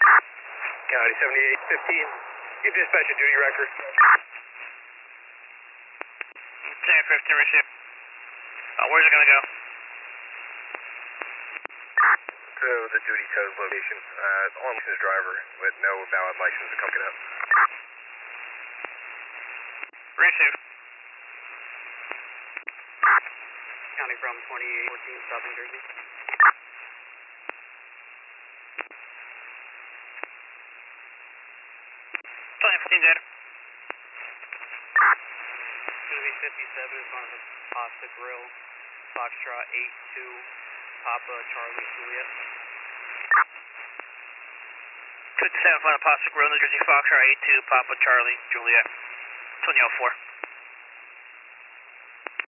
County 7815. Give dispatch a duty record. 1015 receive. Where's it gonna go? To the duty tows location. On licensed driver with no valid license to come get up. Receive. County from 2814 Southern Jersey. 2014 data. It's going to be 57 in front of the Pasta Grill. Foxtrot 82 Papa Charlie Juliet. 57 in front of Pasta Grill, New Jersey Foxtrot 82 Papa Charlie Juliet. 2004.